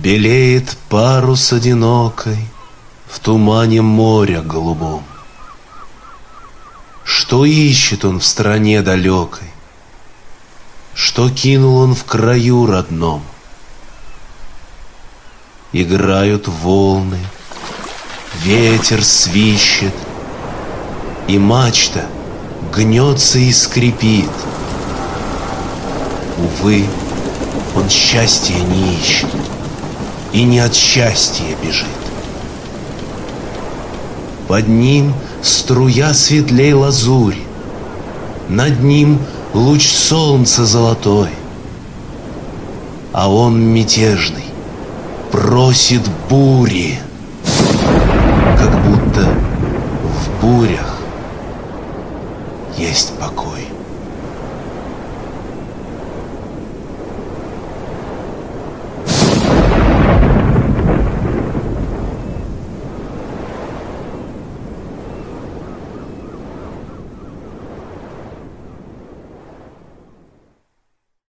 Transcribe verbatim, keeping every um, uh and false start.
Белеет парус одинокой в тумане моря голубом. Что ищет он в стране далекой? Что кинул он в краю родном? Играют волны, ветер свищет, и мачта гнется и скрипит. Увы, он счастья не ищет и не от счастья бежит. Под ним струя светлей лазури, над ним луч солнца золотой, а он мятежный просит бури, как будто в бурях есть покой.